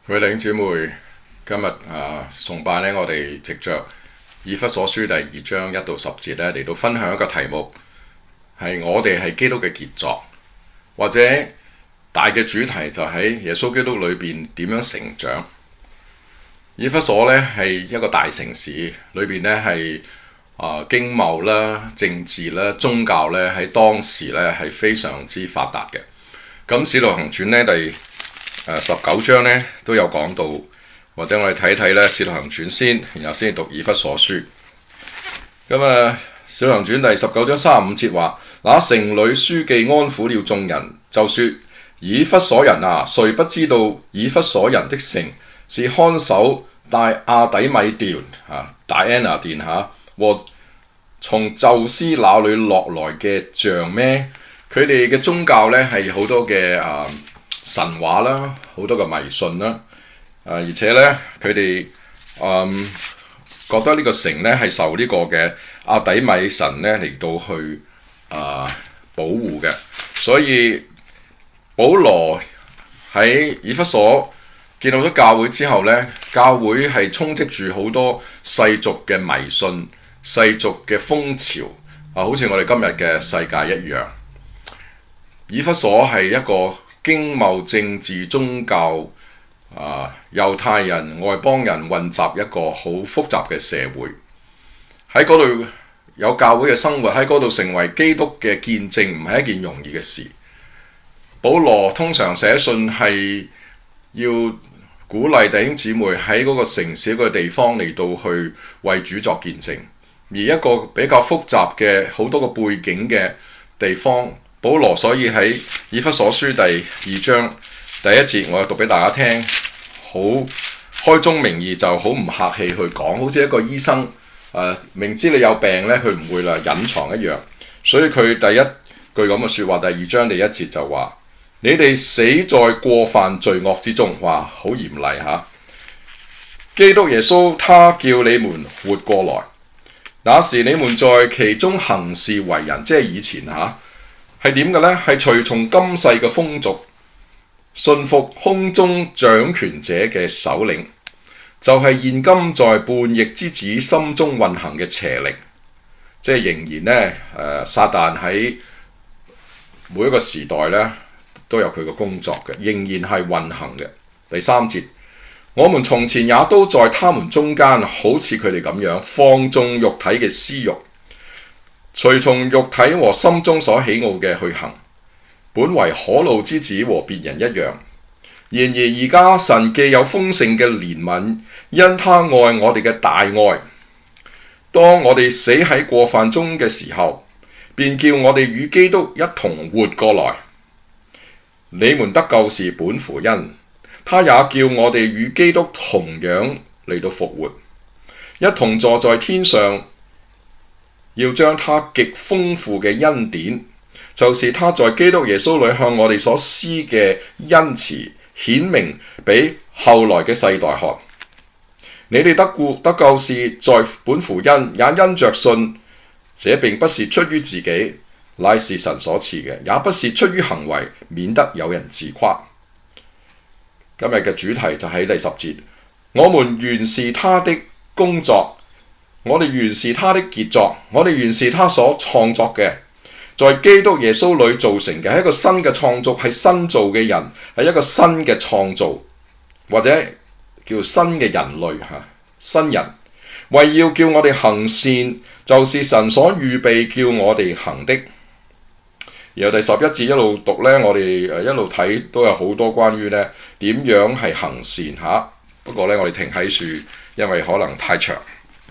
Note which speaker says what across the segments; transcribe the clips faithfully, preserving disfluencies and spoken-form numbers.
Speaker 1: 各位弟兄姊妹，今日啊崇拜咧，我哋藉着以弗所書第二章一到十節咧嚟到分享一個題目，係我哋係基督嘅傑作，或者大嘅主題就喺耶穌基督裏邊點樣成長。以弗所咧係一個大城市，裏邊咧係啊經貿啦、政治啦、宗教咧喺當時咧係非常之發達嘅。咁《使徒行傳》咧第誒十九章咧都有講到，或者我哋睇睇咧《使徒行傳》先，然後先讀以弗所書。咁啊，《使徒行傳》第十九章三十五節話：那城裏書記安撫了眾人，就說：以弗所人啊，誰不知道以弗所人的城是看守大亞底米殿啊，大安娜殿嚇，和從宙斯那裏落來嘅像咩？佢哋嘅宗教咧係好多嘅啊神話啦，好多嘅迷信啦，啊而且咧佢哋嗯覺得呢個城咧係受呢個嘅亞底米神咧嚟到去啊保護嘅，所以保羅喺以弗所建立咗教會之後咧，教會係充斥住好多世俗嘅迷信、世俗嘅風潮啊，好似我哋今日嘅世界一樣。以弗所係一個經貿、政治、宗教啊，猶太人、外邦人混雜一個好複雜嘅社會。喺嗰度有教會嘅生活，喺嗰度成為基督嘅見證，唔係一件容易嘅事。保羅通常寫信係要鼓勵弟兄姊妹喺嗰個城市、嗰個地方嚟到去為主作見證。而一個比較複雜嘅好多個背景嘅地方，保羅所以喺以弗所書第二章第一節，我讀俾大家聽，好開宗明義，就好唔客氣去講，好似一個醫生誒、呃，明知你有病咧，佢唔會啦隱藏一樣。所以佢第一句咁嘅説話，第二章第一節就話：你哋死在過犯罪惡之中。哇，好嚴厲嚇！基督耶穌他叫你們活過來，那時你們在其中行事為人，即係以前嚇係點嘅呢？係隨從今世嘅風俗，順服空中掌權者嘅首領，就係、是、現今在叛逆之子心中運行嘅邪靈。即係仍然呢，誒、呃、撒旦喺每一個時代呢都有佢嘅工作嘅，仍然係運行嘅。第三節，我們從前也都在他們中間，好似佢哋咁樣放縱肉體嘅私慾，隨從肉體和心中所喜愛嘅去行，本為可怒之子和別人一樣。然而而家神既有豐盛嘅憐憫，因他愛我哋嘅大愛，當我哋死喺過犯中嘅時候，便叫我哋與基督一同活過來。你們得救是本乎恩，他也叫我哋與基督同樣嚟到復活，一同坐在天上，要將他極豐富嘅恩典，就是他在基督耶穌裏向我哋所施嘅恩慈，顯明俾後來嘅世代看。你哋得故得救是在本乎恩，也因着信。這並不是出於自己，乃是神所賜嘅，也不是出於行為，免得有人自誇。今日嘅主題就喺第十節，我們原是他的工作，我哋原是他的傑作，我哋原是他所創作嘅，在基督耶穌裏造成嘅，係一個新嘅創造，係新造嘅人，係一個新嘅創造，或者叫新嘅人類嚇，新人，為要叫我哋行善，就是神所預備叫我哋行的。然後第十一節一路讀呢，我哋誒一路睇都有好多關於呢點樣係行善嚇。不過呢，我哋停喺樹，因為可能太長。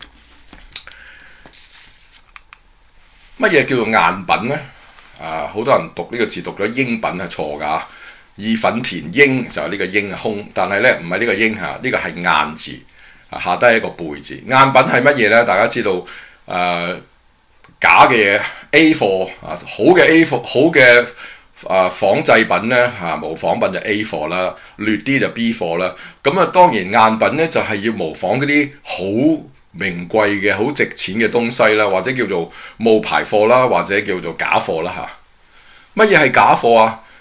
Speaker 1: 乜嘢叫做贗品呢？啊，好多人讀呢個字讀咗英品係錯㗎。義憤填膺就係呢個英空，但係咧唔係呢個英嚇，呢、這個係贗字啊，下低係一個背字。贗品係乜嘢咧？大家知道誒、呃、假嘅嘢 A 貨啊，好嘅 A 貨，好嘅啊仿製品咧嚇，模仿品就 A 貨啦，劣啲就 B 貨啦。咁啊當然贗品咧就係、是、要模仿嗰啲好名貴嘅、好值錢嘅東西啦，或者叫做冒牌貨啦，或者叫做假貨啦嚇。乜嘢係假貨啊？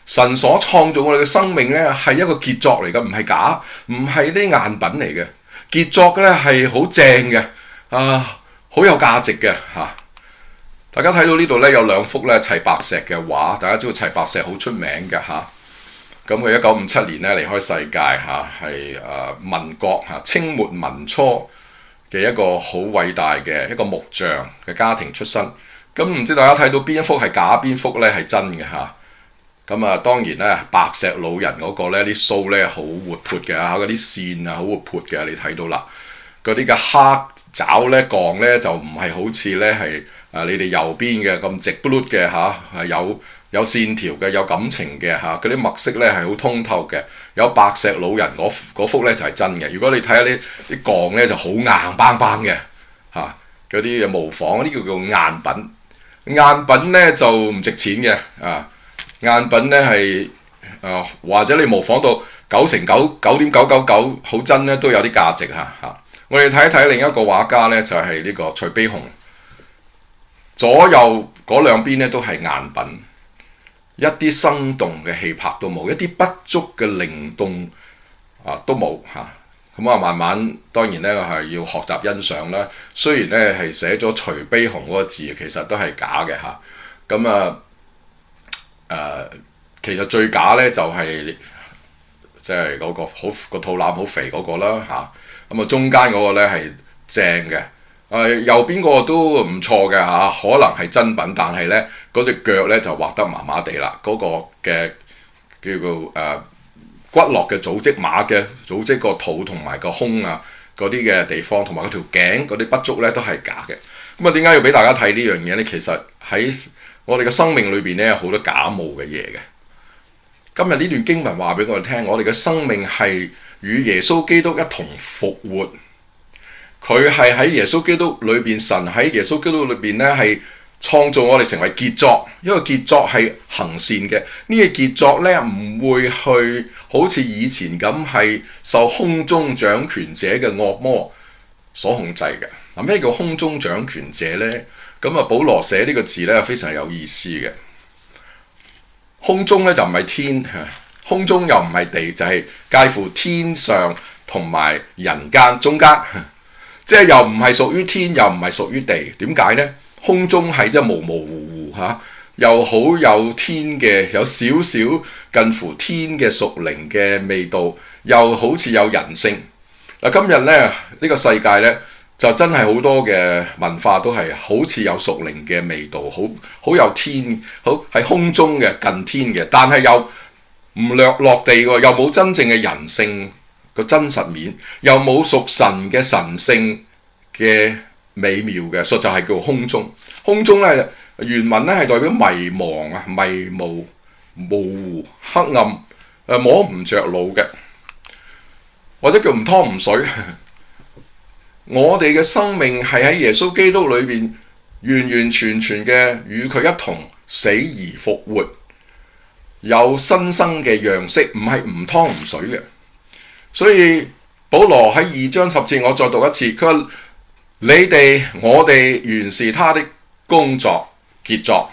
Speaker 1: 神所創造我哋嘅生命咧係一個傑作嚟嘅，唔係假，唔係啲贗品嚟嘅。傑作咧係好正嘅，啊，好有價值嘅嚇、啊。大家睇到呢度咧有兩幅咧齊白石嘅畫，大家知道齊白石好出名嘅嚇。咁佢一九五七年咧離開世界嚇，係、啊、誒民國嚇、啊、清末民初嘅一個好偉大嘅一個木匠嘅家庭出身。咁唔知大家睇到邊一幅係假，邊幅咧係真嘅嚇？咁啊當然咧白石老人嗰個咧啲鬚咧好活潑嘅嚇，嗰啲線啊好活潑嘅，你睇到啦。嗰啲嘅黑爪咧槓咧就唔係好似咧係啊你哋右邊嘅咁直不碌嘅嚇，係有有線條嘅，有感情嘅嚇。嗰啲墨色咧係好通透嘅。有白石老人嗰幅咧就係真嘅。如果你睇下啲啲槓咧就好硬邦邦嘅嚇，嗰啲嘅模仿嗰啲叫做贗品。贗品咧就唔值錢嘅啊，贗品咧係啊或者你模仿到九成九九點九九九好真咧都有啲價值嚇嚇。我哋睇一睇另一個畫家咧就係、是、呢個徐悲鴻，左右嗰兩邊咧都係贗品，一啲生動嘅氣魄都冇，一啲不足嘅靈動啊都冇嚇。咁啊，慢慢當然咧係要學習欣賞啦。雖然咧係寫咗徐悲鴻嗰個字，其實都係假嘅嚇。咁啊誒，其實最假咧就係即係嗰個好個肚腩好肥嗰個啦嚇。咁啊，中間嗰個咧係正嘅，誒、啊、右邊嗰個都唔錯嘅嚇，可能係真品，但係咧嗰隻腳咧就畫得麻麻地啦。嗰、那個嘅叫做誒。呃骨骼嘅組織，馬嘅組織個肚同埋個胸啊嗰啲嘅地方，同埋嗰條頸嗰啲不足咧都係假嘅。咁啊，點解要俾大家睇呢樣嘢咧？其實喺我哋嘅生命裏邊咧有好多假冒嘅嘢嘅。今日呢段經文話俾我哋聽，我哋嘅生命係與耶穌基督一同復活。佢係喺耶穌基督裏邊，神喺耶穌基督裏邊咧係創造我哋成為傑作，因為傑作係行善嘅。呢個傑作咧唔會去好似以前咁係受空中掌權者嘅惡魔所控制嘅。嗱，咩叫空中掌權者咧？咁啊，保羅寫呢個字咧非常有意思嘅。空中咧就唔係天，空中又唔係地，就係、是、介乎天上同埋人間中間，即係又唔係屬於天，又唔係屬於地。點解咧？空中係即係模模糊糊嚇，又好有天嘅，有少少近乎天嘅屬靈嘅味道，又好似有人性。嗱，今日咧呢、呢個世界咧就真係好多嘅文化都係好似有屬靈嘅味道，好好有天，好係空中嘅近天嘅，但係又唔落落地喎，又冇真正嘅人性個真實面，又冇屬神嘅神性嘅美妙嘅，所以就係叫空中。空中咧原文咧係代表迷茫啊、迷霧、模糊、黑暗，誒摸唔着路嘅，或者叫唔湯唔水。我哋嘅生命係喺耶穌基督裏邊完完全全嘅與佢一同死而復活，有新生嘅樣式，唔係唔湯唔水嘅。所以保羅喺二章十節，我再讀一次，佢話你哋我哋原是他的工作傑作。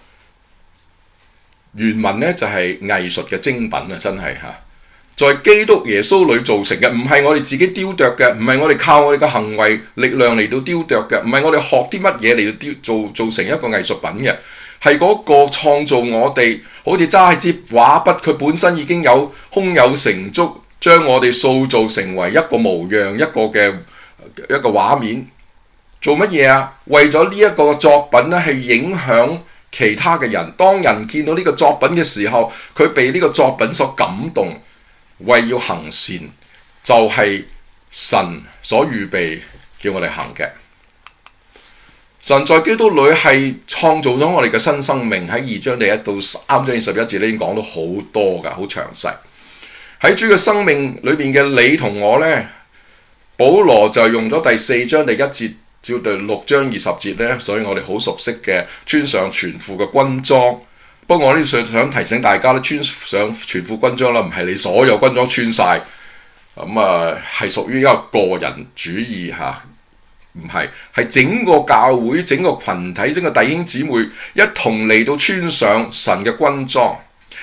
Speaker 1: 原文咧就係藝術嘅精品啊，真係嚇，在基督耶穌裏造成嘅，唔係我哋自己雕琢嘅，唔係我哋靠我哋嘅行為力量嚟到雕琢嘅，唔係我哋學啲乜嘢嚟到雕做做成一個藝術品嘅，係嗰個創造我哋，好似揸支畫筆，佢本身已經有胸有成竹，將我哋塑造成為一個模樣，一個嘅一個畫面。做乜嘢啊？為咗呢一個作品咧，係影響其他嘅人。當人見到呢個作品嘅時候，佢被呢個作品所感動，為要行善，就係、是、神所預備叫我哋行嘅。神在基督裏係創造咗我哋嘅新生命，喺二章第一到三章二十一節咧已經講到好多㗎，好詳細。喺主嘅生命裏邊嘅你同我咧，保羅就用咗第四章第一節照第六章二十節咧，所以我哋好熟悉嘅穿上全副嘅軍裝。不過我呢度想提醒大家咧，穿上全副軍裝啦，唔係你所有軍裝穿晒，咁啊係屬於一個個人主義嚇，唔係係整個教會、整個群體、整個弟兄姊妹一同嚟到穿上神嘅軍裝。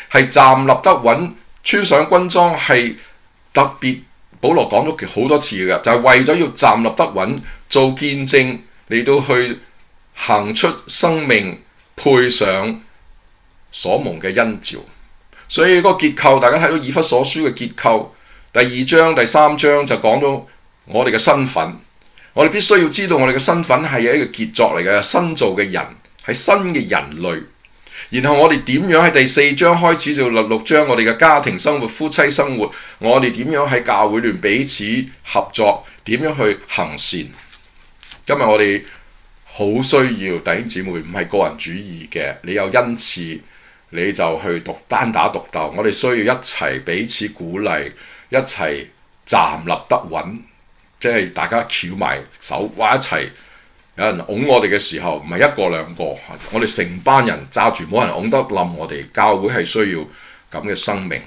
Speaker 1: 係站立得穩，穿上軍裝係特別。保羅講咗好多次嘅，就係、是、為咗要站立得穩，做見證嚟到去行出生命，配上所蒙嘅恩召。所以嗰個結構，大家睇到以弗所書嘅結構，第二章、第三章就講到我哋嘅身份。我哋必須要知道我哋嘅身份係一個傑作嚟嘅，新造嘅人，係新嘅人類。然後我哋點樣喺第四章開始就六六章我哋嘅家庭生活、夫妻生活，我哋點樣喺教會裏彼此合作，點樣去行善。今日我哋好需要弟兄姊妹，唔係個人主義嘅，你有恩賜你就去獨單打獨鬥，我哋需要一齊彼此鼓勵，一齊站立得穩，即係大家翹埋手，話一齊。有人擁我哋嘅時候，唔係一個兩個，我哋成班人揸住，冇人擁得冧我哋。教會係需要咁嘅生命。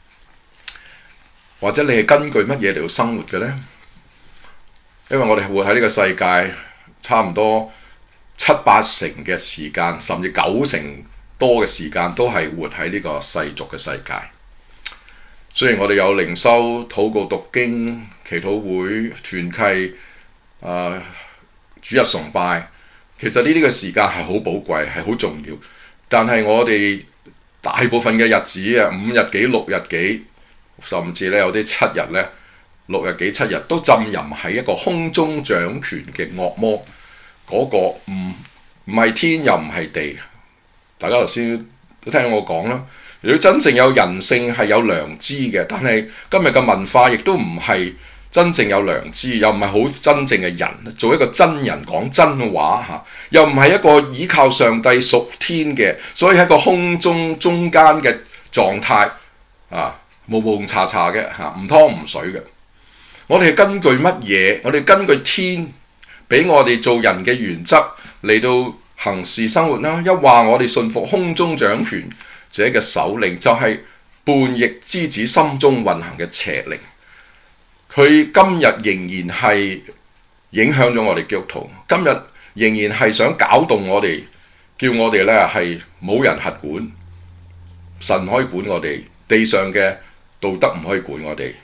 Speaker 1: 或者你係根據乜嘢嚟到生活嘅呢？因為我哋活喺呢個世界，差唔多七八成嘅時間，甚至九成多嘅時間，都係活喺呢個世俗嘅世界。雖然我哋有靈修、禱告、讀經、祈禱會、團契，誒、呃。主日崇拜，其實呢啲嘅時間係好寶貴，係好重要。但係我哋大部分嘅日子啊，五日幾、六日幾，甚至咧有啲七日咧、六日幾、七日都浸淫喺一個空中掌權嘅惡魔嗰、那個唔唔係天又唔係地。大家頭先都聽我講啦，如果真正有人性係有良知嘅，但係今日嘅文化亦都唔係真正有良知，又唔係好真正嘅人，做一個真人講真話嚇，又唔係一個依靠上帝屬天嘅，所以喺個空中中間嘅狀態啊，蒙蒙查查嘅嚇，唔湯唔水嘅。我哋係根據乜嘢？我哋根據天俾我哋做人嘅原則嚟到行事生活啦。一話我哋信服空中掌權者嘅首領，就係、是、叛逆之子心中運行嘅邪靈。佢今日仍然係影響咗我哋基督徒，今日仍然係想搞動我哋，叫我哋咧係冇人轄管，神可以管我哋，地上嘅道德唔可以管我哋。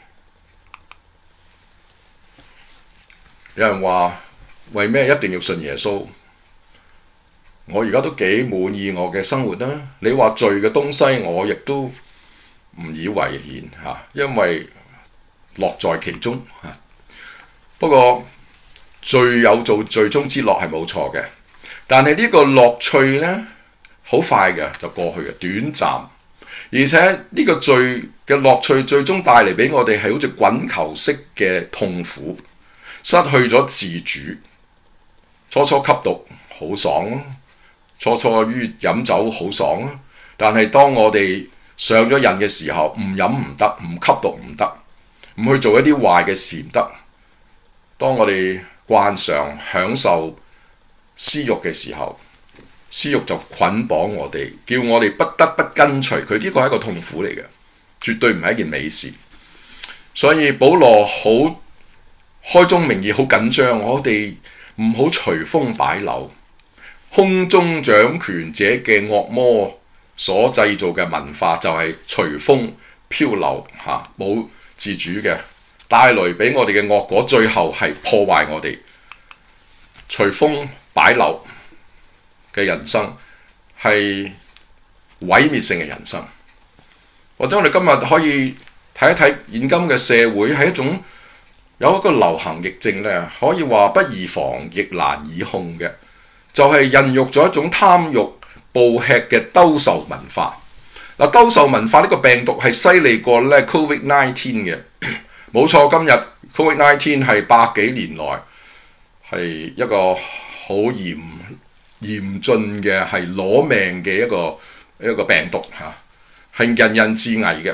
Speaker 1: 有人話為咩一定要信耶穌？我而家都幾滿意我嘅生活啦。你話罪嘅東西，我亦都唔以為然嚇，因為樂在其中嚇。不過罪有做罪中之樂係冇錯嘅，但係呢個樂趣咧好快嘅就過去嘅，短暫。而且呢個罪嘅樂趣最終帶嚟俾我哋係好似滾球式嘅痛苦，失去咗自主。初初吸毒好爽咯，初初於飲酒好爽咯，但係當我哋上咗癮嘅時候，唔飲唔得，唔吸毒唔得，唔去做一啲壞嘅事唔得。當我哋慣常享受私慾嘅時候，私慾就捆綁我哋，叫我哋不得不跟隨佢。呢個係一個痛苦嚟嘅，絕對唔係一件美事。所以保羅好開宗明義，好緊張，我哋唔好隨風擺柳。空中掌權者嘅惡魔所製造嘅文化就係隨風漂流嚇，冇自主嘅，帶來俾我哋嘅惡果，最後係破壞我哋。隨風擺柳嘅人生係毀滅性嘅人生。或者我哋今日可以睇一睇現今嘅社會係一種有一個流行疫症咧，可以話不宜防亦難以控嘅，就係、是、孕育咗一種貪慾暴吃嘅兜售文化。嗱，兜售文化呢個病毒係犀利過咧 Covid 十九 嘅，冇錯。今日 Covid 十九 係百幾年來係一個好嚴嚴峻嘅係攞命嘅一個一個病毒嚇，係人人自危嘅。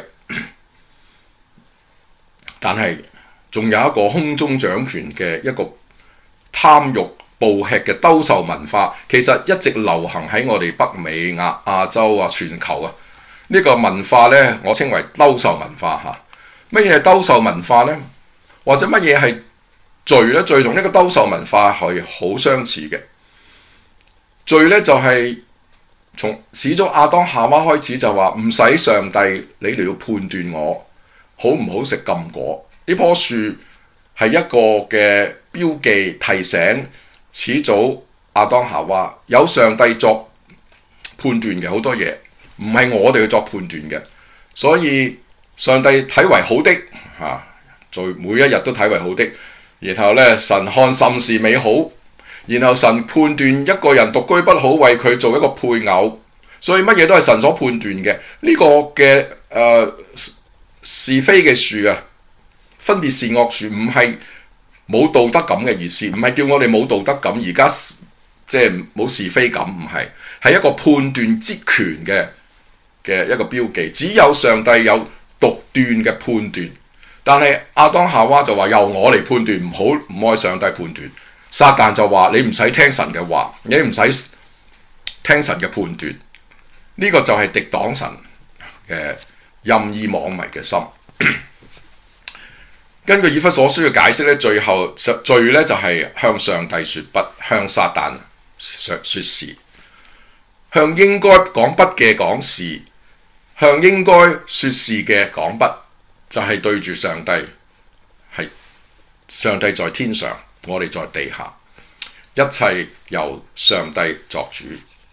Speaker 1: 但係仲有一個空中掌權嘅一個貪慾暴吃嘅兜售文化，其實一直流行喺我哋北美亞亞洲啊全球啊。呢、這個文化咧，我稱為兜售文化嚇。乜嘢係兜售文化咧？或者乜嘢係罪咧？罪同呢個兜售文化係好相似嘅。罪咧就係、是、 從始終亞當夏娃開始就話唔使上帝你嚟要判斷我好唔好食禁果，呢棵樹係一個嘅標記，提醒始祖亞當夏娃有上帝作判斷嘅，好多嘢唔係我哋去作判斷嘅，所以上帝睇為好的嚇，在、啊、每一日都睇為好的，然後咧神看甚是美好。然後神判斷一個人獨居不好，為佢做一個配偶，所以乜嘢都係神所判斷嘅。呢、這個嘅誒、呃、是非嘅樹啊，分別善惡樹，唔係冇道德感嘅意思，唔係叫我哋冇道德感，而家即係冇是非感，唔係，係一個判斷之權嘅嘅一個標記。只有上帝有獨斷嘅判斷，但係亞當夏娃就話由我嚟判斷，唔好唔愛上帝判斷。撒旦就話你唔使聽神嘅話，你唔使聽神嘅判斷，呢、這個就係敵擋神嘅任意妄為嘅心。根據以弗所書嘅解釋咧，最後罪咧就係向上帝說不，向撒旦說說是，向應該講不嘅講是，向應該說是嘅講不，就係、是、對住上帝，係上帝在天上。我哋在地下，一切由上帝作主。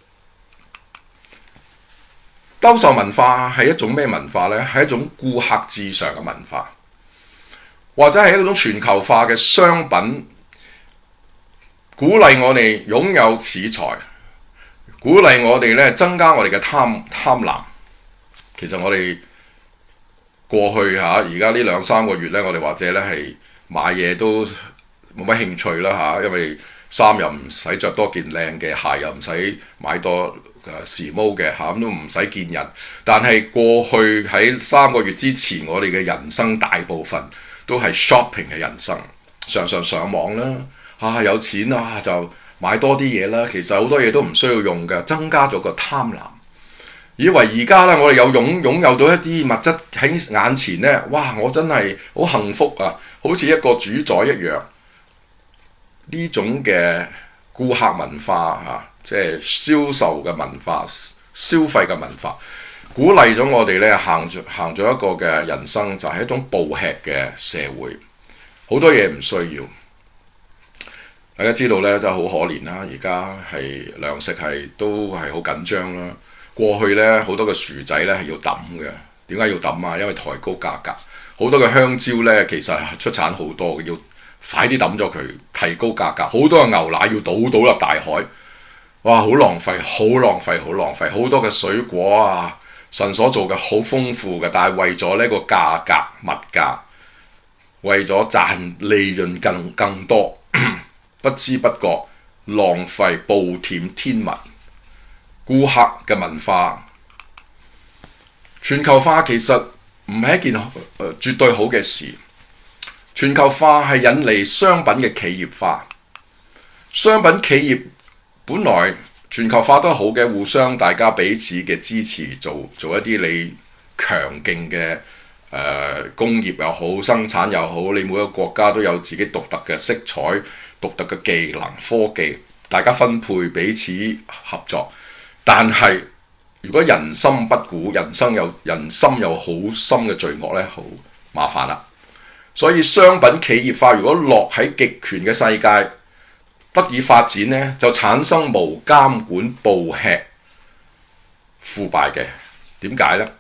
Speaker 1: 兜售文化係一種咩文化呢？係一種顧客至上嘅文化，或者係一種全球化嘅商品，鼓勵我哋擁有錢財，鼓勵我哋咧增加我哋嘅貪貪婪。其實我哋過去嚇而家呢兩三個月咧，我哋或者咧係買嘢都冇乜興趣啦嚇，因為衫又唔使着多件靚嘅，鞋又唔使買多誒時髦嘅嚇，咁都唔使見人。但係過去喺三個月之前，我哋嘅人生大部分都係 shopping 嘅人生，常常上網啦，啊有錢啊就買多啲嘢啦，其實好多嘢都唔需要用嘅，增加咗個貪婪。以為而家咧，我哋有擁擁有到一啲物質喺眼前咧，哇！我真係好幸福啊，好似一個主宰一樣。呢種嘅顧客文化嚇，即係銷售嘅文化、消費嘅文化，鼓勵咗我哋咧行咗行咗一個嘅人生，就係一種暴吃嘅社會。好多嘢唔需要，大家知道咧，真係好可憐啦。而家係糧食係都係好緊張啦。過去咧好多嘅薯仔咧係要抌嘅，點解要抌啊？因為抬高價格。好多嘅香蕉咧其實出產好多嘅，要快啲抌咗佢，提高價格。好多嘅牛奶要倒倒入大海，哇！好浪費，好浪費，好浪費。好多嘅水果啊，神所做嘅好豐富嘅，但係為咗呢個價格物價，為咗賺利潤更更多，不知不覺浪費，暴殄天物。顧客嘅文化全球化其實唔係一件誒、呃、絕對好嘅事。全球化係引嚟商品嘅企業化。商品企業本來全球化都好嘅，互相大家彼此嘅支持，做做一啲你強勁嘅誒工業又好，生產又好，你每個國家都有自己獨特嘅色彩、獨特嘅技能、科技，大家分配彼此合作。但係如果人心不古，人生有人心有好深嘅罪惡咧，好麻煩啦。所以商品企業化如果落喺極權嘅世界得以發展咧，就產生無監管、暴吃、腐敗嘅。點解咧？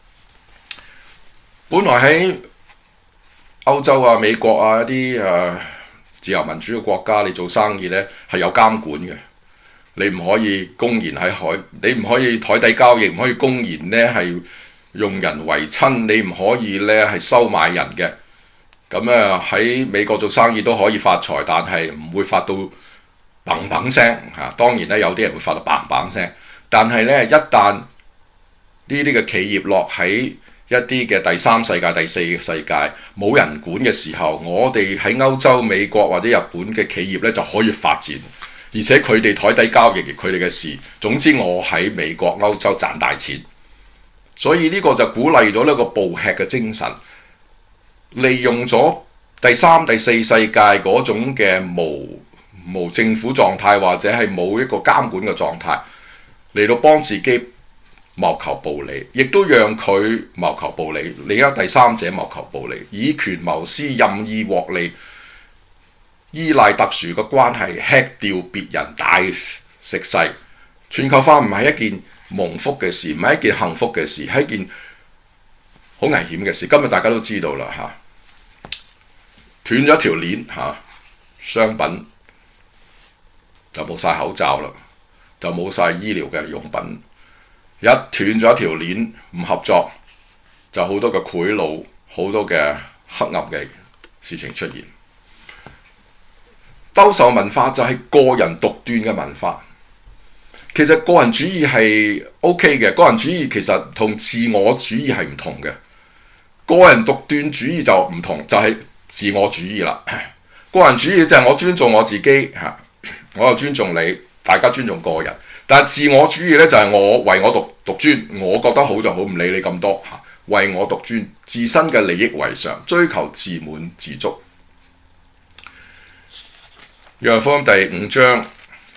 Speaker 1: 本來喺歐洲啊、美國啊一啲誒、呃、自由民主嘅國家，你做生意咧係有監管嘅。你唔可以公然喺海，你唔可以台底交易，唔可以公然咧係用人為親，你唔可以咧係收買人嘅。咁啊喺美國做生意都可以發財，但係唔會發到砰砰聲嚇。當然咧有啲人會發到砰砰聲，但係咧一旦呢啲嘅企業落喺一啲嘅第三世界、第四個世界冇人管嘅時候，我哋喺歐洲、美國或者日本嘅企業咧就可以發展。而且佢哋台底交易，佢哋嘅事。總之我喺美國、歐洲賺大錢，所以呢個就鼓勵咗呢個暴吃嘅精神，利用咗第三、第四世界嗰種嘅無無政府狀態或者係冇一個監管嘅狀態， 嚟到幫自己謀求暴利，亦都讓佢謀求暴利。另一第三者謀求暴利，以權謀私，任意獲利，依賴特殊嘅關係吃掉別人大食細。全球化唔係一件蒙福嘅事，唔係一件幸福嘅事，係一件好危險嘅事。今日大家都知道啦嚇，斷咗條鏈嚇，商品就冇晒口罩啦，就冇晒醫療嘅用品。一斷咗一條鏈，唔合作，就好多嘅賄賂，好多嘅黑暗嘅事情出現。兜售文化就係個人獨斷嘅文化。其實個人主義係 OK 嘅，個人主義其實同自我主義係唔同嘅。個人獨斷主義就唔同，就係、是、自我主義啦。個人主義就係我尊重我自己嚇，我又尊重你，大家尊重個人。但係自我主義咧就係我唯我獨獨尊，我覺得好就好，唔理你咁多嚇，唯我獨尊，自身嘅利益為上，追求自滿自足。約翰福音第五章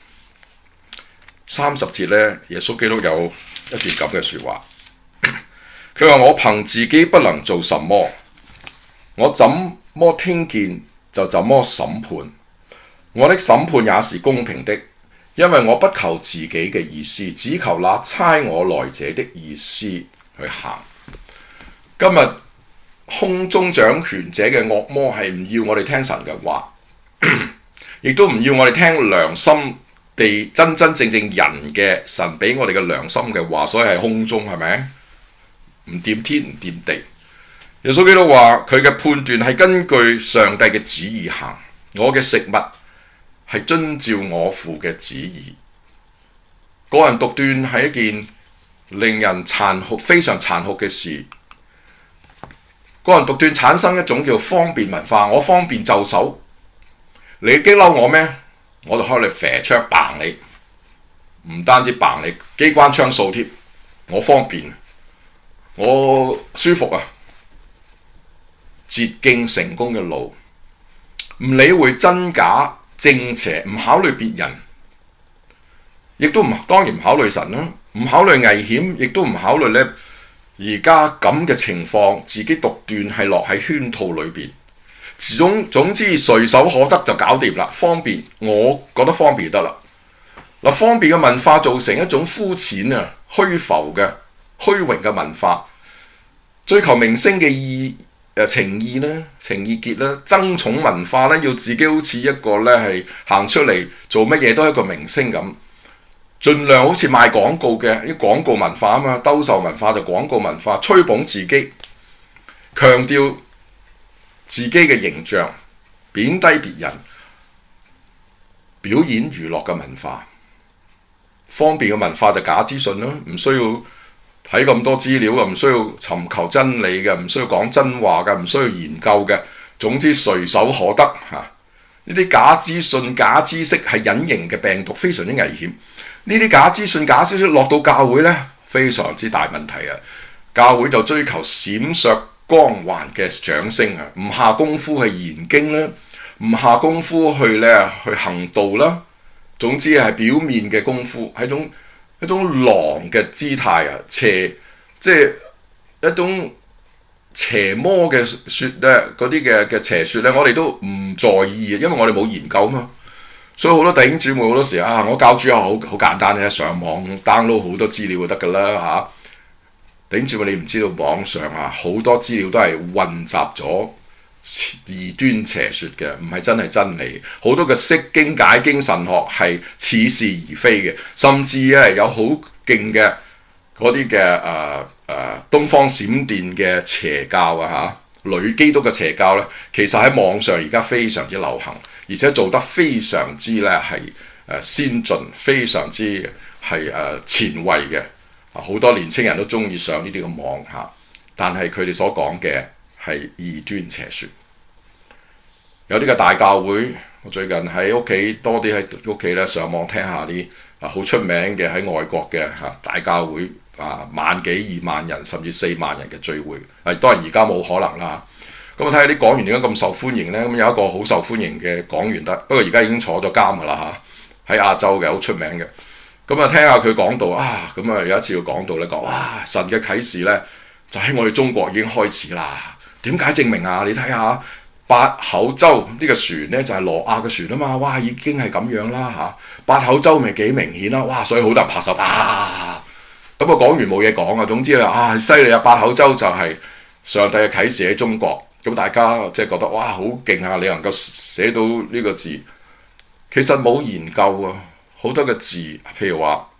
Speaker 1: 三十節咧，耶穌基督有一段咁嘅説話，佢話：我憑自己不能做什麼，我怎麼聽見就怎麼審判，我的審判也是公平的。因為我不求自己嘅意思，只求那差我來者的意思去行。今日空中掌權者嘅惡魔係唔要我哋聽神嘅話，亦都唔要我哋聽良心地真真正正人嘅神俾我哋嘅良心嘅話，所以係空中，係咪？唔掂天唔掂地。耶穌基督話佢嘅判斷係根據上帝嘅旨意行，我嘅食物係遵照我父嘅旨意。個人獨斷係一件令人殘酷、非常殘酷嘅事。個人獨斷產生一種叫方便文化，我方便就手，你激嬲我咩？我就開你啡槍嘭你，唔單止嘭你，機關槍掃添。我方便，我舒服啊！捷徑成功嘅路，唔理會真假正邪，唔考慮別人，亦都唔當然唔考慮神啦，唔考慮危險，亦都唔考慮咧而家咁嘅情況，自己獨斷係落喺圈套裏邊。總總之隨手可得就搞掂啦，方便，我覺得方便就得啦。嗱，方便嘅文化造成一種膚淺啊、虛浮嘅虛榮嘅文化，追求明星嘅意誒情意咧、情意結啦，爭寵文化咧，要自己好似一個咧係行出嚟做乜嘢都係一個明星咁，盡量好似賣廣告嘅啲廣告文化啊嘛，兜售文化就廣告文化，吹捧自己，強調自己嘅形象，貶低別人，表演娛樂嘅文化。方便嘅文化就假資訊啦，唔需要睇咁多資料嘅，唔需要尋求真理嘅，唔需要講真話嘅，唔需要研究嘅，總之隨手可得嚇。呢啲假資訊、假知識係隱形嘅病毒，非常之危險。呢啲假資訊、假消息落到教會咧，非常之大問題啊！教會就追求閃爍光環嘅掌聲啊，唔下功夫去研經啦，唔下功夫去咧去行道啦。總之係表面嘅功夫，係一種一種狼嘅姿態啊，邪即係一種邪魔嘅説咧，嗰啲嘅嘅邪説咧，我哋都唔在意嘅，因為我哋冇研究啊嘛。所以好多弟兄姊妹好多時啊，我教主又好好簡單嘅，上網 download 好多資料就得㗎啦嚇。弟兄姊妹，你唔知道網上啊好多資料都係混雜咗異端邪説嘅，唔係真係真理。好多嘅釋經解經神學係似是而非嘅，甚至咧有好勁嘅嗰啲嘅誒誒東方閃電嘅邪教啊嚇，女基督嘅邪教咧，其實喺網上而家非常之流行，而且做得非常之咧係誒先進，非常之係誒前衛嘅。好多年青人都中意上呢啲嘅網嚇，但係佢哋所講嘅係異端邪説。有啲嘅大教會，我最近喺屋企多啲喺屋企咧上網聽下啲啊好出名嘅喺外國嘅嚇大教會啊，萬幾二萬人甚至四萬人嘅聚會，係當然而家冇可能啦。咁我睇下啲講員點解咁受歡迎咧？咁有一個好受歡迎嘅講員得，不過而家已經坐咗監㗎啦嚇，喺亞洲嘅好出名嘅。 咁啊聽下佢講到啊，咁啊有一次佢講到咧講，哇神嘅啟示咧就喺我哋中國已經開始啦。點解證明啊？你睇下八口洲呢個船咧就係挪亞嘅船啊嘛，哇已經係咁樣啦嚇。八口洲咪幾明顯啦，哇所以好多人拍手啊。咁啊講完冇嘢講啊，總之啊啊犀利啊，八口洲就係上帝嘅啟示喺中國。咁大家即係覺得哇好勁啊！你能夠寫到呢個字，其實冇研究啊，好多嘅字，譬如話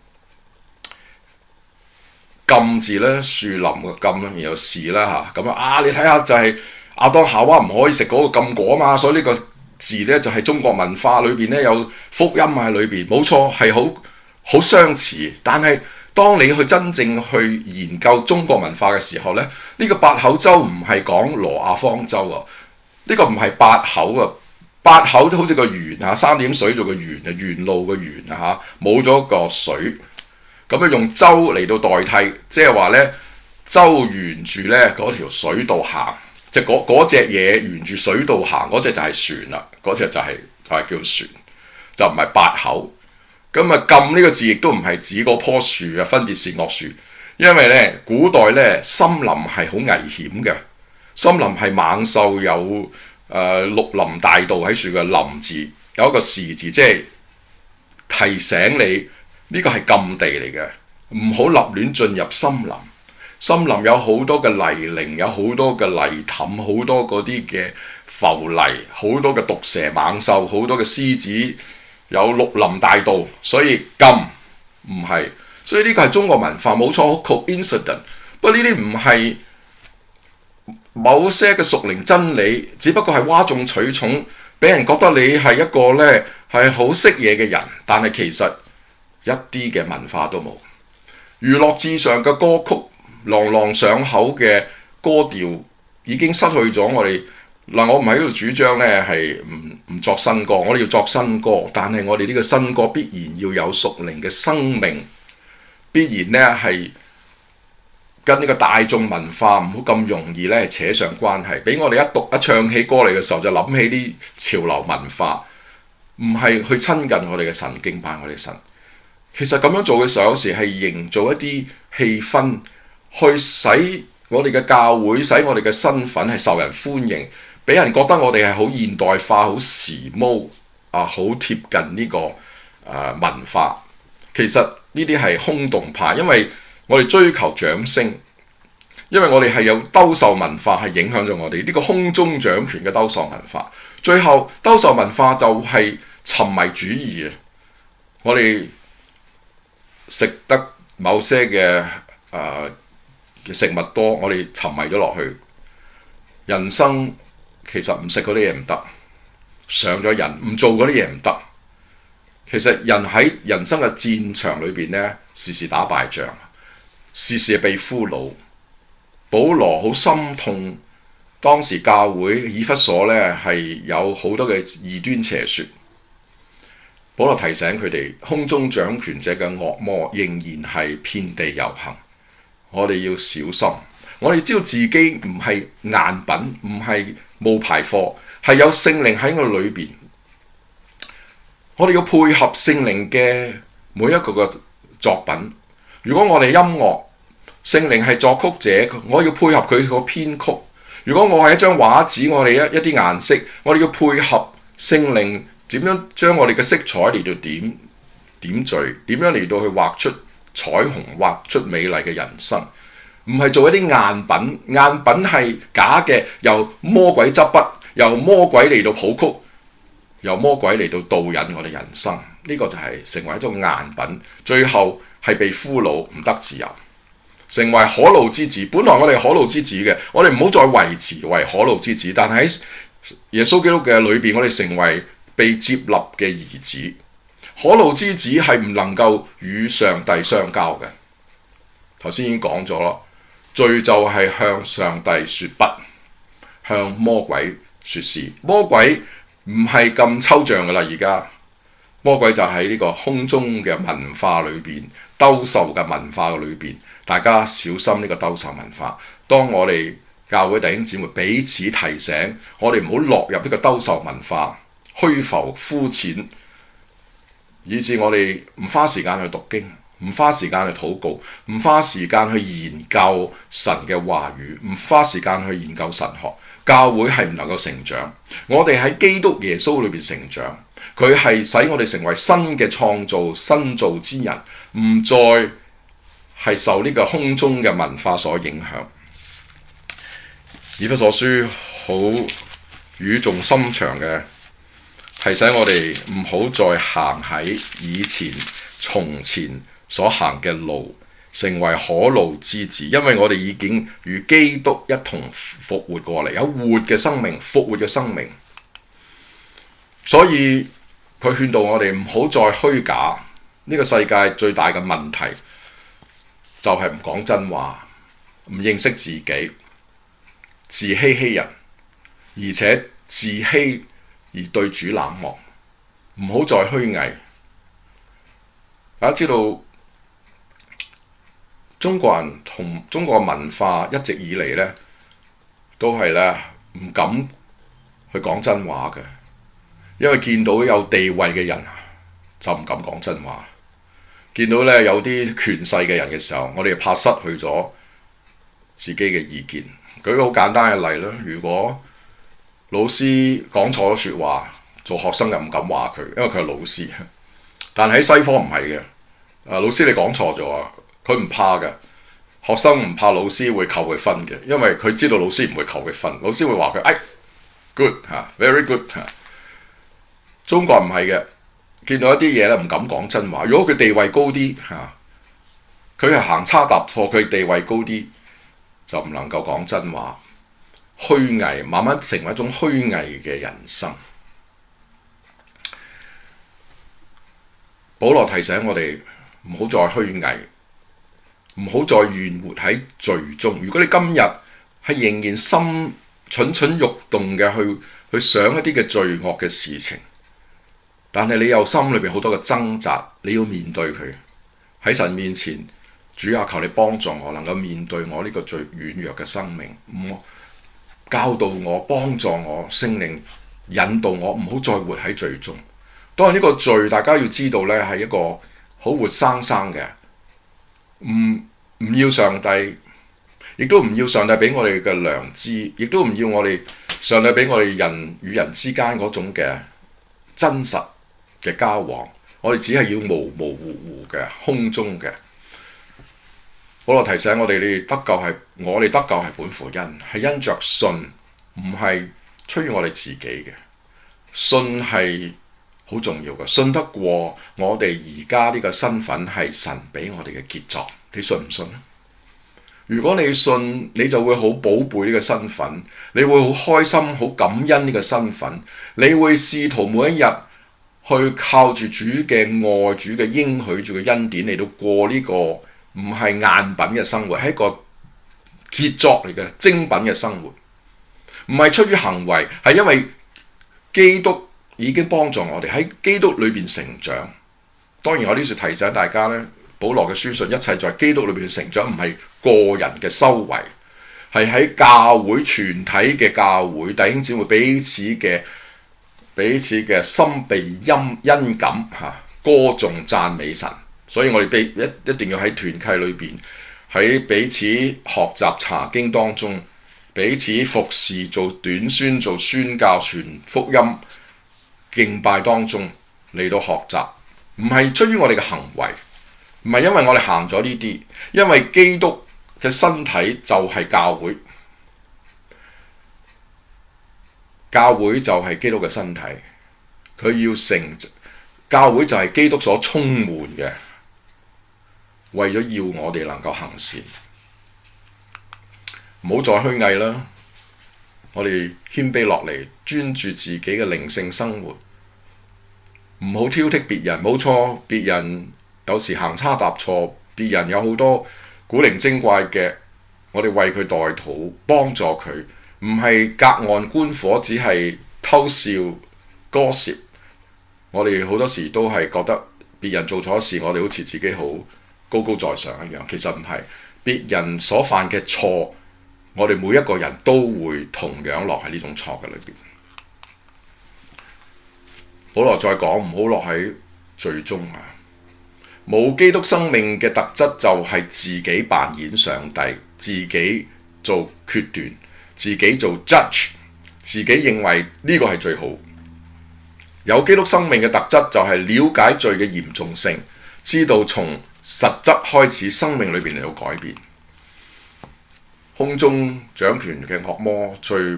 Speaker 1: 禁字咧，樹林嘅禁，然後士啦嚇，咁啊啊你睇下就係亞當夏娃唔可以食嗰個禁果嘛，所以呢個字咧就係中國文化裏邊咧有福音喺裏邊，冇錯係好好相似，但係當你去真正去研究中國文化嘅時候咧，呢、這個八口洲唔係講挪亞方舟啊，呢、這個唔係八口啊，八口都好似個圓啊，三點水做個圓啊，沿路個圓啊嚇，冇咗個水，咁啊用舟嚟到代替，即係話咧舟沿住咧嗰條水道行，即係嗰嗰隻嘢沿住水道行，嗰隻就係船啦，嗰隻就係、是、就係、是、叫船，就唔係八口。咁啊禁呢個字亦都唔係指嗰棵樹啊，分別善惡樹，因為咧古代咧森林係好危險嘅，森林係猛獸，有誒、呃、綠林大盜喺樹嘅林字有一個士字，即係提醒你呢、這個係禁地嚟嘅，唔好立亂進入森林。森林有好多嘅泥濘，有好多嘅泥凼，好多嗰啲嘅浮泥，好多嘅毒蛇猛獸，好多嘅獅子。有綠林大盜，所以禁唔係，所以呢個係中國文化冇錯 coincident， 不過呢啲唔係某些嘅屬靈真理，只不過係嘩眾取寵，俾人覺得你係一個咧係好識嘢嘅人，但係其實一啲嘅文化都冇。娛樂至上嘅歌曲，朗朗上口嘅歌調已經失去咗我哋。嗱，我唔喺度主張咧係唔唔作新歌，我哋要作新歌，但係我哋呢個新歌必然要有屬靈嘅生命，必然咧係跟呢個大眾文化唔好咁容易咧扯上關係。俾我哋一讀一唱起歌嚟嘅時候，就諗起啲潮流文化，唔係去親近我哋嘅神，敬拜我哋神。其實咁樣做嘅時候，有時係營造一啲氣氛，去使我哋嘅教會，使我哋嘅身份係受人歡迎。俾人覺得我哋係好現代化、好時髦啊，好貼近呢、這個誒、呃、文化。其實呢啲係空洞派，因為我哋追求掌聲，因為我哋係有兜售文化係影響咗我哋呢、這個空中掌權嘅兜售文化。最後兜售文化就係沉迷主義啊！我哋食得某些嘅誒嘅食物多，我哋沉迷咗落去，人生。其實唔食嗰啲嘢唔得，上咗人唔做嗰啲嘢唔得。其實人喺人生嘅戰場裏邊咧，時時打敗仗，時時被俘虜。保羅好心痛，當時教會以弗所咧係有好多嘅異端邪說。保羅提醒佢哋，空中掌權者嘅惡魔仍然係遍地遊行，我哋要小心。我哋知道自己唔係贋品，唔係冒牌貨，係有聖靈喺我裏邊。我哋要配合聖靈嘅每一個嘅作品。如果我哋音樂，聖靈係作曲者，我要配合佢個編曲。如果我係一張畫紙，我哋一一啲顏色，我哋要配合聖靈點樣將我哋嘅色彩嚟到點點綴，點樣嚟到去畫出彩虹，畫出美麗嘅人生。唔係做一啲贗品，贗品係假嘅，由魔鬼執筆，由魔鬼嚟到譜曲，由魔鬼嚟到導引我哋人生。呢、這個就係成為一種贗品，最後係被俘虜，唔得自由，成為可怒之子。本來我哋係可怒之子嘅，我哋唔好再維持為可怒之子，但喺耶穌基督嘅裏邊，我哋成為被接納嘅兒子。可怒之子係唔能夠與上帝相交嘅。頭先已經講咗咯。罪就係向上帝說不，向魔鬼說是。魔鬼唔係咁抽象噶啦，而家魔鬼就喺呢個空中嘅文化裏邊，兜售嘅文化裏邊，大家小心呢個兜售文化。當我哋教會弟兄姊妹彼此提醒，我哋唔好落入呢個兜售文化，虛浮膚淺， 以致我哋唔花時間去讀經，唔花時間去禱告，唔花時間去研究神嘅話語，唔花時間去研究神學，教會係唔能夠成長。我哋喺基督耶穌裏邊成長，佢係使我哋成為新嘅創造、新造之人，唔再係受呢個空中嘅文化所影響。以弗所書好語重心長嘅提醒我哋唔好再行喺以前從前所行嘅路，成為可怒之子，因為我哋已經與基督一同復活過嚟，有活嘅生命，復活嘅生命。所以佢勸導我哋唔好再虛假。呢個世界最大嘅問題就係唔講真話，唔認識自己，自欺欺人，而且自欺而對主冷漠。唔好再虛偽。大家知道中國人同中國文化一直以嚟咧，都係咧唔敢去講真話嘅，因為見到有地位嘅人就唔敢講真話，見到咧有啲權勢嘅人嘅時候，我哋怕失去咗自己嘅意見。舉個好簡單嘅例啦，如果老師講錯咗説話，做學生又唔敢話佢，因為佢係老師。但喺西方唔係嘅，啊老師你講錯咗啊，佢唔怕嘅，學生唔怕老師會扣佢分嘅，因為佢知道老師唔會扣佢分，老師會話佢哎 good 嚇 very good 嚇。中國唔係嘅，見到一啲嘢咧唔敢講真話。如果佢地位高啲嚇，佢係行差踏錯，佢地位高啲就唔能夠講真話，虛偽慢慢成為一種虛偽嘅人生。保羅提醒我哋唔好再虛偽，唔好再願活喺罪中。如果你今日係仍然心蠢蠢欲動嘅去去想一啲嘅罪惡嘅事情，但係你又心裏邊好多嘅掙扎，你要面對佢喺神面前。主啊，求你幫助我能夠面對我呢個最軟弱嘅生命，唔教導我，幫助我，聖靈引導我，唔好再活喺罪中。當然呢個罪大家要知道咧係一個好活生生嘅，唔唔要上帝，亦都唔要上帝俾我哋嘅良知，亦都唔要我哋上帝俾我哋人與人之間嗰種嘅真實嘅交往，我哋只係要模模糊糊嘅空中嘅。保羅提醒我哋，你哋得救係我哋得救係本乎恩，係因着信，唔係出於我哋自己嘅。信係好重要嘅，信得過我哋而家呢個身份係神俾我哋嘅傑作，你信唔信咧？如果你信，你就會好寶貝呢個身份，你會好開心、好感恩呢個身份，你會試圖每一日去靠住主嘅愛、主嘅應許、主嘅恩典嚟到過呢個唔係贗品嘅生活，係一個傑作嚟嘅精品嘅生活，唔係出於行為，係因為基督已經幫助我哋喺基督裏邊成長。當然我呢處提醒大家咧，保羅嘅書信一切在基督裏邊成長，唔係個人嘅修為，係喺教會全體嘅教會弟兄姊妹彼此嘅彼此嘅心被恩恩感嚇歌頌讚美神。所以我哋必一一定要喺團契裏邊，喺彼此學習查經當中，彼此服侍做短宣、做宣教、傳福音、敬拜當中嚟到學習，唔係出於我哋嘅行為，唔係因為我哋行咗呢啲，因為基督嘅身體就係教會，教會就係基督嘅身體，佢要成教會就係基督所充滿嘅。為咗要我哋能夠行善，唔好再虛偽啦！我哋謙卑落嚟，專注自己嘅靈性生活，唔好挑剔別人。冇錯，別人有時行差踏錯，別人有好多古靈精怪嘅，我哋為佢代禱，幫助佢，唔係隔岸觀火，只係偷笑歌舌。我哋好多時都係覺得別人做錯事，我哋好似自己好高高在上一樣，其實唔係。別人所犯嘅錯，我哋每一個人都會同樣落喺呢種錯嘅裏邊。保羅再講，唔好落喺最終啊！冇基督生命嘅特質就係自己扮演上帝，自己做決斷，自己做 judge， 自己認為呢個係最好。有基督生命嘅特質就係了解罪嘅嚴重性，知道從實質開始生命裏邊嚟到改變。空中掌權嘅惡魔最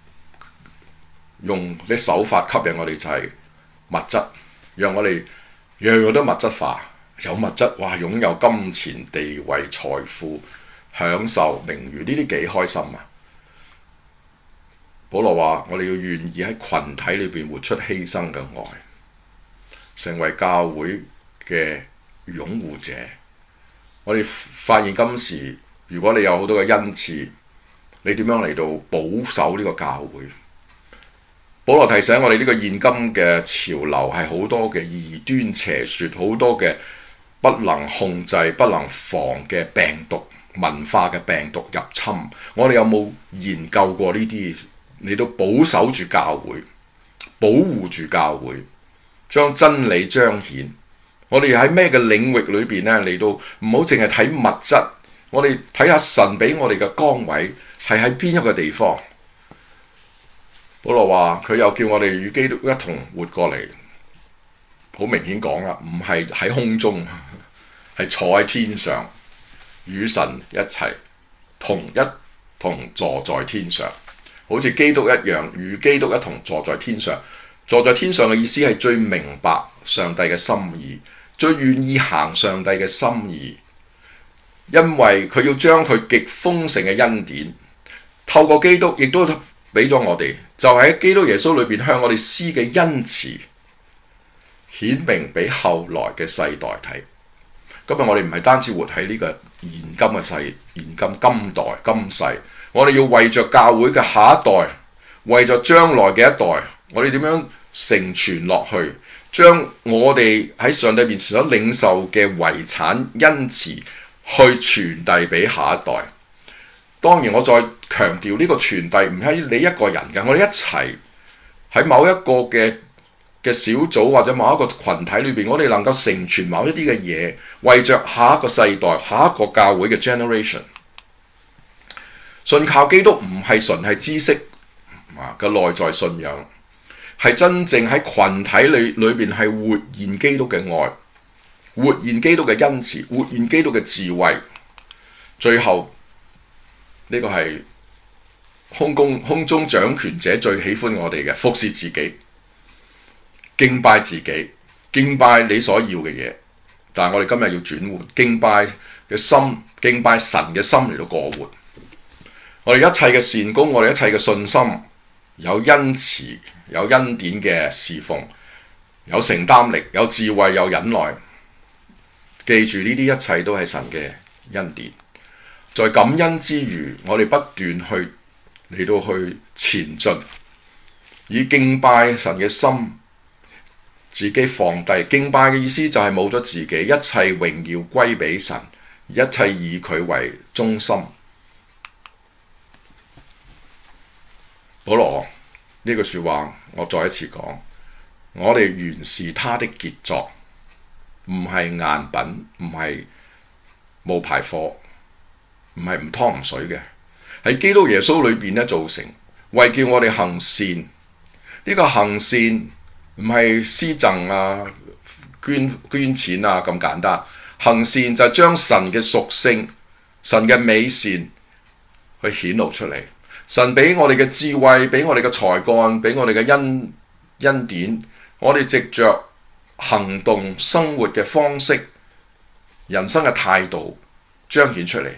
Speaker 1: 用啲手法吸引我哋就係物質，讓我哋樣樣都物質化，有物質，哇！擁有金錢、地位、財富、享受、名譽，呢啲幾開心啊！保羅話：我哋要願意喺群體裏邊活出犧牲嘅愛，成為教會嘅擁護者。我哋發現今時，如果你有好多嘅恩賜，你點樣嚟到保守呢個教會？保羅提醒我哋呢個現今嘅潮流係好多嘅異端邪説，好多嘅不能控制、不能防嘅病毒、文化嘅病毒入侵。我哋有冇研究過呢啲？嚟到保守住教會，保護住教會，將真理彰顯。我哋喺咩嘅領域裏邊咧？嚟到唔好淨係睇物質，我哋睇下神俾我哋嘅崗位係喺邊一個地方。保羅話佢又叫我哋與基督一同活過嚟，好明顯講啦，唔係喺空中，係坐喺天上，與神一齊同一同坐在天上。好似基督一樣，與基督一同坐在天上。坐在天上嘅意思係最明白上帝嘅心意，最願意行上帝嘅心意，因為佢要將佢極豐盛嘅恩典透過基督，亦都俾咗我哋，就喺基督耶穌裏邊向我哋施嘅恩慈，顯明俾後來嘅世代睇。今日我哋唔係單止活喺呢個現今嘅世，現今今代今世。我哋要為着教會嘅下一代，為着將來嘅一代，我哋點樣承傳落去，將我哋喺上帝面前所領受嘅遺產恩慈去傳遞俾下一代。當然我再強調呢個傳遞唔係你一個人嘅，我哋一齊喺某一個嘅嘅小組或者某一個群體裏邊，我哋能夠承傳某一啲嘅嘢，為着下一個世代、下一個教會嘅 generation。信靠基督唔係純係知識啊嘅內在信仰，係真正喺群體裏裏邊係活現基督嘅愛，活現基督嘅恩慈，活現基督嘅智慧。最後呢、這個係空中空中掌權者最喜歡我哋嘅，服侍自己，敬拜自己，敬拜你所要嘅嘢。但係我哋今日要轉換敬拜嘅心，敬拜神嘅心嚟到過活。我哋一切嘅善功，我哋一切嘅信心，有恩慈，有恩典嘅侍奉，有承擔力，有智慧，有忍耐。記住呢啲一切都係神嘅恩典。在感恩之餘，我哋不斷去嚟到去前進，以敬拜神嘅心，自己放低。敬拜嘅意思就係冇咗自己，一切榮耀歸俾神，一切以佢為中心。保羅呢句說話，我再一次講，我哋原是他的傑作，唔係贗品，唔係冒牌貨，唔係唔湯唔水嘅，喺基督耶穌裏邊咧造成，為叫我哋行善。呢、這個行善唔係施贈啊、捐捐錢啊咁簡單，行善就係將神嘅屬性、神嘅美善去顯露出嚟。神俾我哋嘅智慧，俾我哋嘅才幹，俾我哋嘅恩恩典，我哋藉着行動、生活嘅方式、人生嘅態度彰顯出嚟。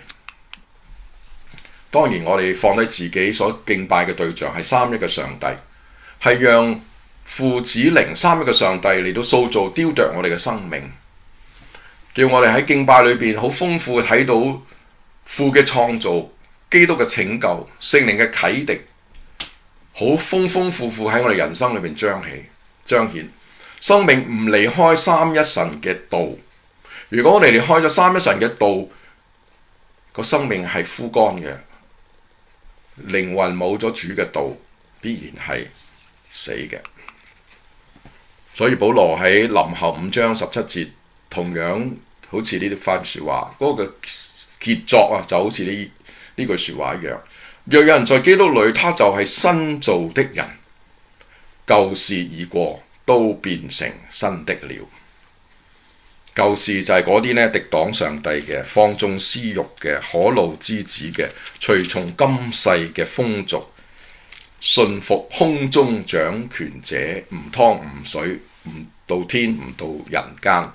Speaker 1: 當然我哋放低自己所敬拜嘅對象係三一嘅上帝，係讓父子靈三一嘅上帝嚟到塑造雕琢我哋嘅生命，叫我哋喺敬拜裏邊好豐富嘅睇到父嘅創造、基督嘅拯救、聖靈嘅啟迪，好豐豐富富喺我哋人生裏邊彰起彰顯。生命唔離開三一神嘅道，如果我哋離開咗三一神嘅道，個生命係枯乾嘅，靈魂冇咗主嘅道，必然係死嘅。 所以保羅喺林後五章十七節同樣好似呢啲番説話，嗰、那個傑作啊，就好似呢呢句説話一樣。若有人在基督裏，他就係新造的人，舊事已過，都變成新的了。舊事就係嗰啲咧敵擋上帝嘅、放縱私慾嘅、可怒之子嘅、隨從今世嘅風俗、順服空中掌權者、唔湯唔水、唔到天唔到人間。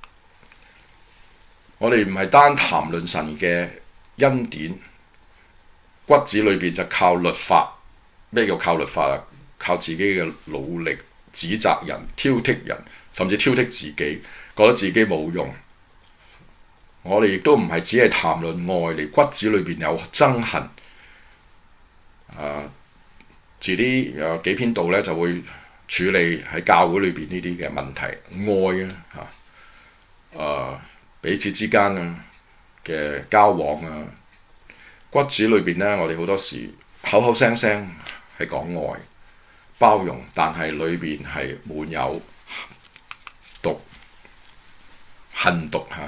Speaker 1: 我哋唔係單談論神嘅恩典，骨子裏邊就靠律法。咩叫靠律法啊？靠自己嘅努力，指責人、挑剔人，甚至挑剔自己，覺得自己冇用。我哋亦都唔係只係談論愛嚟，骨子裏邊有憎恨。啊，遲啲有幾篇道咧就會處理喺教會裏邊呢啲嘅問題，愛啊嚇，啊彼此之間啊嘅交往啊，骨子裏邊咧，我哋好多時口口聲聲係講愛、包容，但係裏邊係滿有毒、恨毒嚇。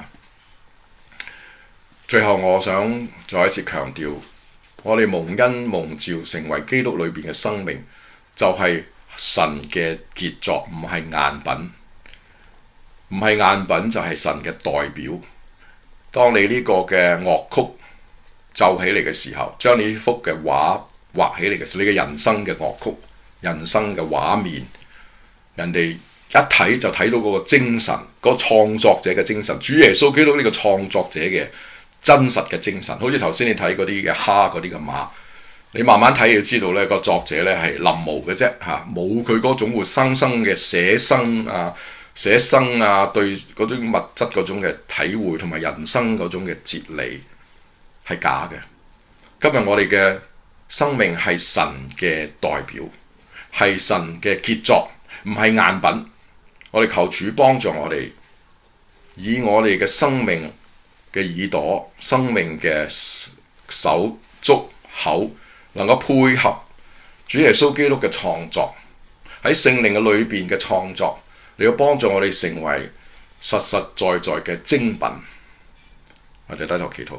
Speaker 1: 最後我想再一次強調，我哋蒙恩蒙召成為基督裏邊嘅生命，就係、是、神嘅傑作，唔係贗品，唔係贗品就係神嘅代表。當你呢個嘅樂曲奏起嚟嘅時候，將你呢幅嘅畫畫起嚟嘅時候，你嘅人生嘅樂曲、人生嘅畫面，人哋一睇就睇到嗰個精神，嗰、那個創作者嘅精神，主耶穌基督呢個創作者嘅真實嘅精神。好似頭先你睇嗰啲嘅蝦、嗰啲嘅馬，你慢慢睇就知道咧，個作者咧係臨摹嘅啫嚇，冇佢嗰種活生生嘅寫生啊、寫生啊，對嗰種物質嗰種嘅體會同埋人生嗰種嘅哲理係假嘅。今日我哋嘅生命係神嘅代表，係神嘅傑作，唔係贗品。我哋求主幫助我哋，以我哋嘅生命嘅耳朵、生命嘅手足口，能夠配合主耶穌基督嘅創作，喺聖靈嘅裏邊嘅創作，嚟到幫助我哋成為實實在在嘅精品。我哋低頭祈禱。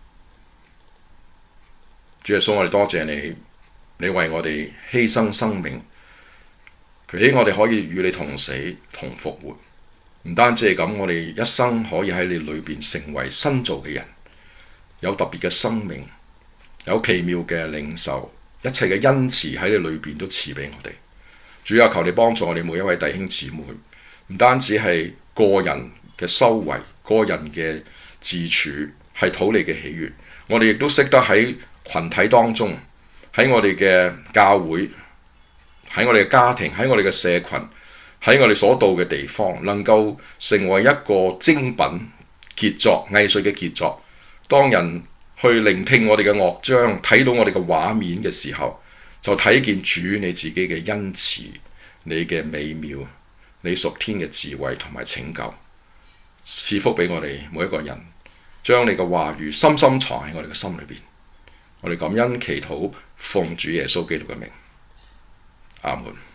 Speaker 1: 主耶穌，我哋多謝你，你為我哋犧牲生命，俾我哋可以與你同死同復活。唔單止係咁，我哋一生可以喺你裏邊成為新造嘅人，有特別嘅生命，有奇妙嘅領受，一切嘅恩慈喺你裏邊都賜俾我哋。主啊，求你幫助我哋每一位弟兄姊妹，唔單止係個人嘅修為、個人嘅自處係討你嘅喜悅，我哋亦都識得喺群體當中，喺我哋嘅教會，喺我哋嘅家庭，喺我哋嘅社群，喺我哋所到嘅地方，能夠成為一個精品傑作、藝術嘅傑作。當人去聆聽我哋嘅樂章，睇到我哋嘅畫面嘅時候，就睇見主你自己嘅恩慈、你嘅美妙、你屬天嘅智慧同埋拯救，賜福俾我哋每一個人，將你嘅話語深深藏喺我哋嘅心裏邊。我哋感恩祈禱，奉主耶穌基督嘅名，阿門。